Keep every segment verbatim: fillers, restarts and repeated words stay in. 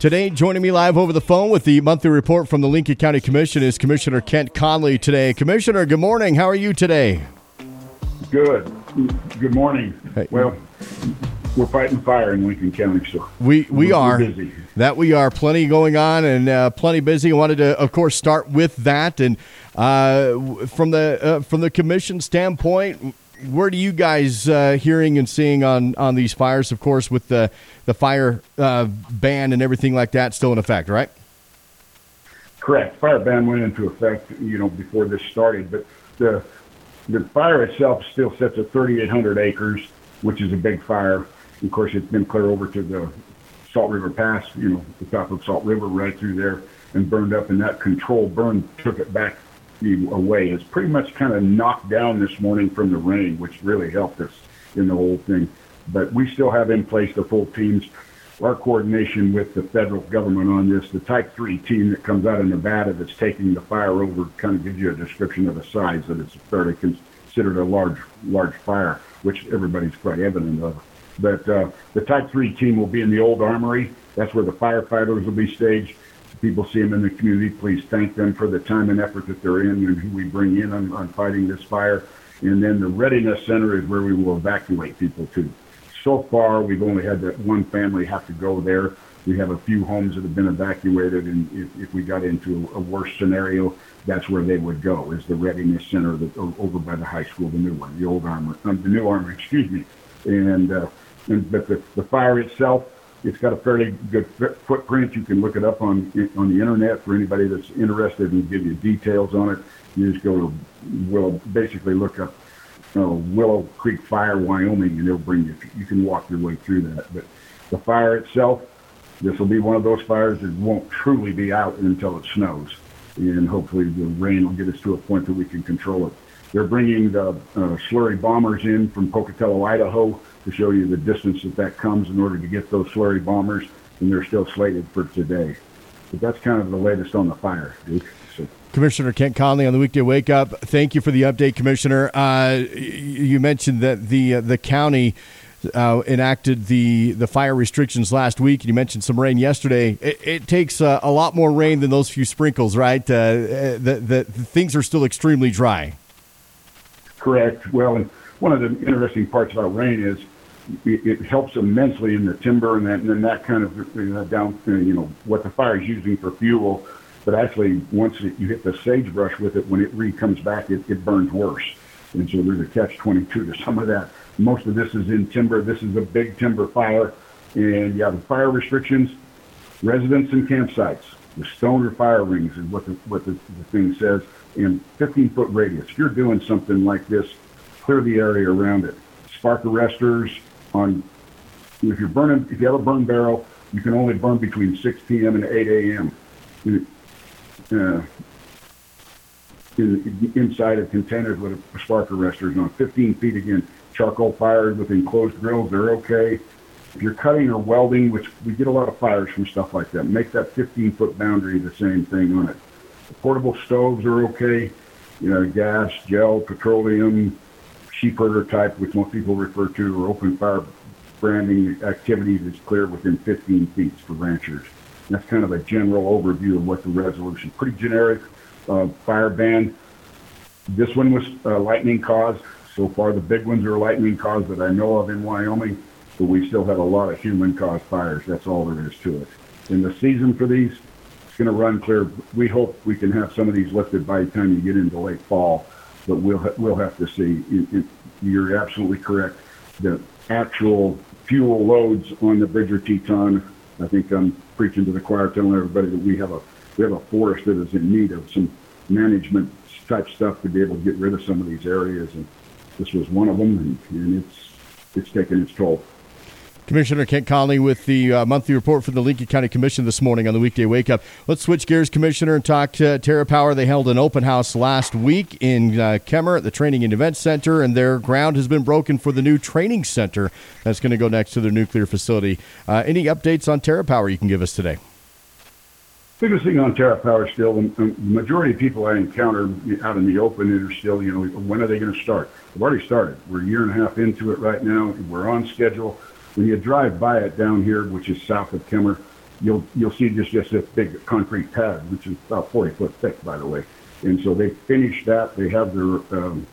Today, joining me live over the phone with the monthly report from the Lincoln County Commission is Commissioner Kent Conley today. Commissioner, good morning. How are you today? Good. Good morning. Hey. Well, we're fighting fire in Lincoln County, so we we we're, are we're busy. That we are plenty going on and uh, plenty busy. I wanted to, of course, start with that. And uh, from the uh, from the commission standpoint, where do you guys uh, hearing and seeing on, on these fires? Of course, with the the fire uh, ban and everything like that still in effect, right? Correct. Fire ban went into effect, you know, before this started, but the the fire itself still sits at thirty-eight hundred acres, which is a big fire. Of course, it's been clear over to the Salt River Pass, you know, the top of Salt River, right through there, and burned up. And that controlled burn took it back away. It's pretty much kind of knocked down this morning from the rain, which really helped us in the whole thing. But we still have in place the full teams. Our coordination with the federal government on this, the Type three team that comes out of Nevada that's taking the fire over, kind of gives you a description of the size, that it's fairly considered a large, large fire, which everybody's quite evident of. But uh, the Type three team will be in the old armory. That's where the firefighters will be staged. If people see them in the community, please thank them for the time and effort that they're in and who we bring in on, on fighting this fire. And then the readiness center is where we will evacuate people to. So far, we've only had that one family have to go there. We have a few homes that have been evacuated, and if, if we got into a, a worse scenario, that's where they would go, is the readiness center that, over by the high school, the new one, the old armor, um, the new armor, excuse me. And, uh, and but the, the fire itself, it's got a fairly good footprint. You can look it up on on the internet for anybody that's interested and give you details on it. You just go to, well, basically look up uh, Willow Creek Fire, Wyoming, and they'll bring you. You can walk your way through that. But the fire itself, this will be one of those fires that won't truly be out until it snows, and hopefully the rain will get us to a point that we can control it. They're bringing the uh, slurry bombers in from Pocatello, Idaho, to show you the distance that that comes in order to get those slurry bombers, and they're still slated for today. But that's kind of the latest on the fire, Duke. So. Commissioner Kent Conley on the Weekday Wake Up. Thank you for the update, Commissioner. Uh, you mentioned that the uh, the county uh, enacted the, the fire restrictions last week, and you mentioned some rain yesterday. It, it takes uh, a lot more rain than those few sprinkles, right? Uh, the, the, the things are still extremely dry. Correct. Well, and one of the interesting parts about rain is it, it helps immensely in the timber and that, and then that kind of you know, down, you know, what the fire is using for fuel. But actually, once it, you hit the sagebrush with it, when it re comes back, it, it burns worse. And so there's a catch twenty-two to some of that. Most of this is in timber. This is a big timber fire. And you have the fire restrictions, residents and campsites. The stoner fire rings is what the, what the, the thing says. And fifteen foot radius. If you're doing something like this, clear the area around it. Spark arresters on, if you're burning, if you have a burn barrel, you can only burn between six p.m. and eight a.m. Uh, in, inside of containers with a spark arresters on fifteen feet again. Charcoal fires with enclosed grills, they're okay. If you're cutting or welding, which we get a lot of fires from stuff like that, make that fifteen foot boundary the same thing on it. The portable stoves are okay. You know, gas, gel, petroleum, sheep herder type, which most people refer to, or open fire branding activities is clear within fifteen feet for ranchers. That's kind of a general overview of what the resolution. Pretty generic uh, fire ban. This one was uh, lightning caused. So far, the big ones are lightning caused that I know of in Wyoming, but we still have a lot of human caused fires. That's all there is to it. And the season for these, it's going to run clear. We hope we can have some of these lifted by the time you get into late fall, but we'll ha- we'll have to see. It, it, you're absolutely correct. The actual fuel loads on the Bridger Teton, I think I'm preaching to the choir, telling everybody that we have a we have a forest that is in need of some management type stuff to be able to get rid of some of these areas, and this was one of them, and, and it's it's taken its toll. Commissioner Kent Conley with the uh, monthly report from the Lincoln County Commission this morning on the Weekday Wake Up. Let's switch gears, Commissioner, and talk to TerraPower. They held an open house last week in uh, Kemmer at the Training and Event Center, and their ground has been broken for the new training center that's going to go next to their nuclear facility. Uh, any updates on TerraPower you can give us today? Biggest thing on TerraPower still, the majority of people I encounter out in the open are still, you know, when are they going to start? They've already started. We're a year and a half into it right now. We're on schedule. When you drive by it down here, which is south of Kemmer, you'll you'll see just just this big concrete pad, which is about forty foot thick, by the way. And so they finished that. They have their um,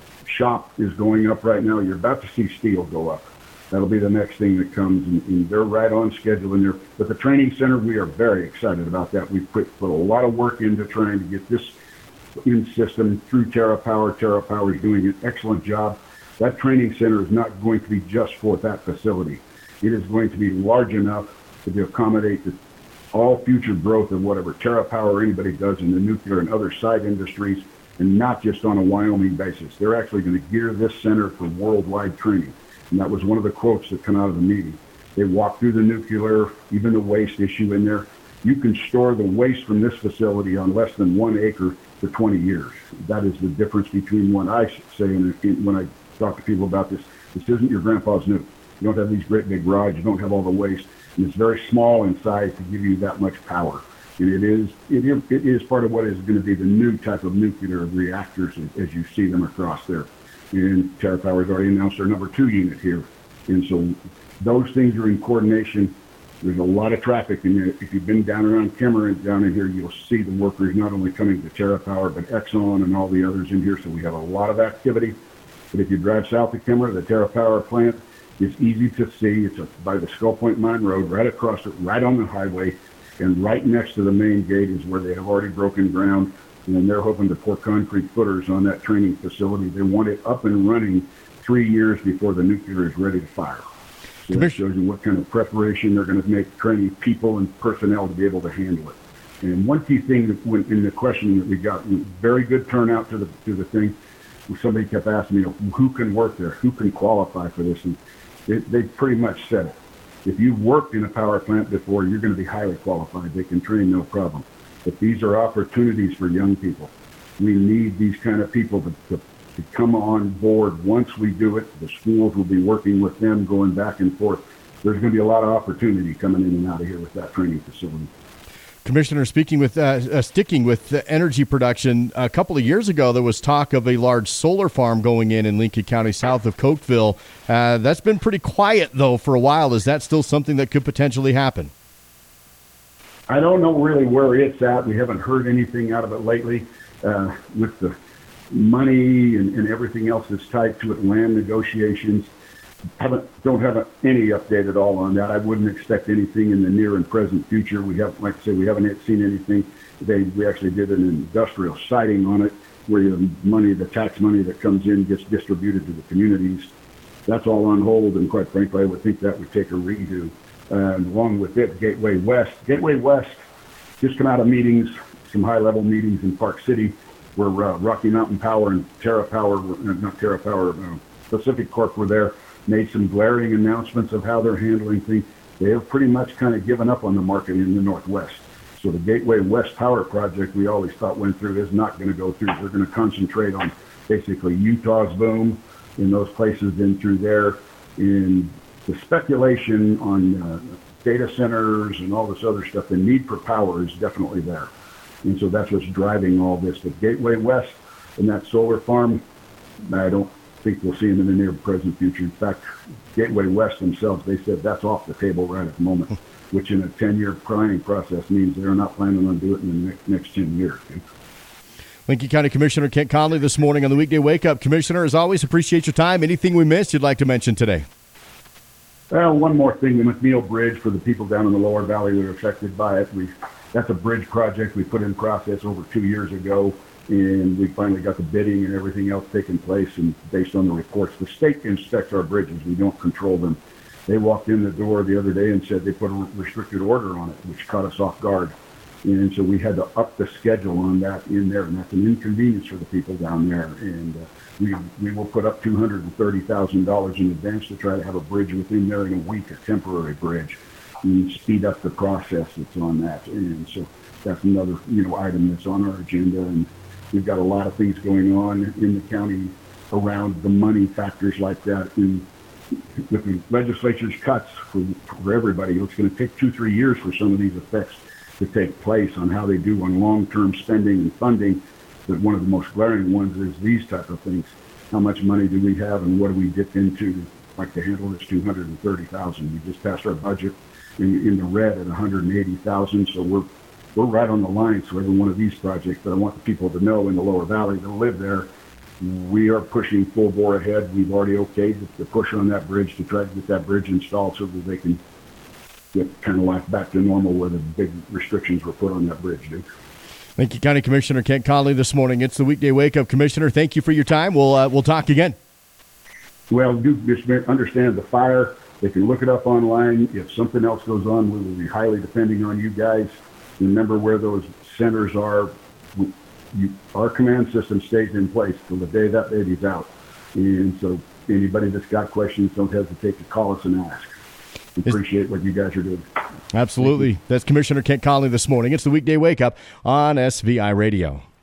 shop is going up right now. You're about to see steel go up. That'll be the next thing that comes, and, and they're right on schedule in there. But the training center, we are very excited about that. We've put, put a lot of work into trying to get this in system through TerraPower. TerraPower is doing an excellent job. That training center is not going to be just for that facility. It is going to be large enough to accommodate the, all future growth of whatever TerraPower or anybody does in the nuclear and other side industries, and not just on a Wyoming basis. They're actually going to gear this center for worldwide training. And that was one of the quotes that come out of the meeting. They walked through the nuclear, even the waste issue in there. You can store the waste from this facility on less than one acre for twenty years. That is the difference between what I say and when I talk to people about this. This isn't your grandpa's nuke. You don't have these great big rods. You don't have all the waste. And it's very small in size to give you that much power. And it is, it is, it is part of what is going to be the new type of nuclear reactors as you see them across there. And TerraPower has already announced their number two unit here. And so those things are in coordination. There's a lot of traffic in there. If you've been down around Kemmer and down in here, you'll see the workers not only coming to TerraPower, but Exxon and all the others in here. So we have a lot of activity. But if you drive south of Kemmer, the TerraPower plant is easy to see. It's a, by the Skull Point Mine Road, right across it, right on the highway. And right next to the main gate is where they have already broken ground. And they're hoping to pour concrete footers on that training facility. They want it up and running three years before the nuclear is ready to fire. So that shows you what kind of preparation they're going to make training people and personnel to be able to handle it. And one key thing that went in the question that we got, very good turnout to the to the thing. Somebody kept asking me, who can work there? Who can qualify for this? And they, they pretty much said it. If you've worked in a power plant before, you're going to be highly qualified. They can train no problem. But these are opportunities for young people. We need these kind of people to, to, to come on board. Once we do it, the schools will be working with them, going back and forth. There's going to be a lot of opportunity coming in and out of here with that training facility. Commissioner, speaking with, uh, uh, sticking with uh, energy production, a couple of years ago there was talk of a large solar farm going in in Lincoln County south of Cokeville. Uh, that's been pretty quiet, though, for a while. Is that still something that could potentially happen? I don't know really where it's at. We haven't heard anything out of it lately. Uh, with the money and, and everything else that's tied to it, land negotiations, haven't don't have any update at all on that. I wouldn't expect anything in the near and present future. We have, like I say, we haven't seen anything. They we actually did an industrial siting on it, where the money, the tax money that comes in, gets distributed to the communities. That's all on hold, and quite frankly, I would think that would take a redo. And along with it, Gateway West. Gateway West just come out of meetings, some high-level meetings in Park City, where uh, Rocky Mountain Power and TerraPower, uh, not TerraPower, uh, Pacific Corp were there, made some glaring announcements of how they're handling things. They have pretty much kind of given up on the market in the Northwest. So the Gateway West Power project we always thought went through is not going to go through. They're going to concentrate on basically Utah's boom in those places in through there. In the speculation on uh, data centers and all this other stuff, the need for power is definitely there. And so that's what's driving all this. But Gateway West and that solar farm, I don't think we'll see them in the near present future. In fact, Gateway West themselves, they said that's off the table right at the moment, which in a ten-year planning process means they're not planning on doing it in the next, next ten years. Lincoln County Commissioner Kent Conley this morning on the Weekday Wake Up. Commissioner, as always, appreciate your time. Anything we missed you'd like to mention today? Well, one more thing, the McNeil Bridge, for the people down in the lower valley that are affected by it. We That's a bridge project we put in process over two years ago, and we finally got the bidding and everything else taking place. And based on the reports, the state inspects our bridges. We don't control them. They walked in the door the other day and said they put a restricted order on it, which caught us off guard. And so we had to up the schedule on that in there, and that's an inconvenience for the people down there. And uh, we we will put up two hundred thirty thousand dollars in advance to try to have a bridge within there in a week, a temporary bridge, and speed up the process that's on that. And so that's another, you know, item that's on our agenda. And we've got a lot of things going on in the county around the money factors like that. And with the legislature's cuts for, for everybody, it's going to take two, three years for some of these effects to take place on how they do on long-term spending and funding. But one of the most glaring ones is these type of things. How much money do we have, and what do we dip into, like to handle this two hundred thirty thousand? We just passed our budget. in, in the red at one hundred eighty thousand. So we're we're right on the line for every one of these projects. But I want the people to know in the Lower Valley that live there, we are pushing full bore ahead. We've already okayed the push on that bridge to try to get that bridge installed so that they can get kind of life back to normal where the big restrictions were put on that bridge, dude. Thank you, County Commissioner Kent Conley, this morning. It's the Weekday Wake Up. Commissioner, thank you for your time. We'll uh, we'll talk again. Well, do just understand the fire. They can look it up online. If something else goes on, we will be highly depending on you guys. Remember where those centers are. We, you, our command system stays in place till the day that baby's out. And so anybody that's got questions, don't hesitate to call us and ask. We appreciate what you guys are doing. Absolutely. That's Commissioner Kent Conley this morning. It's the Weekday Wake Up on S V I Radio.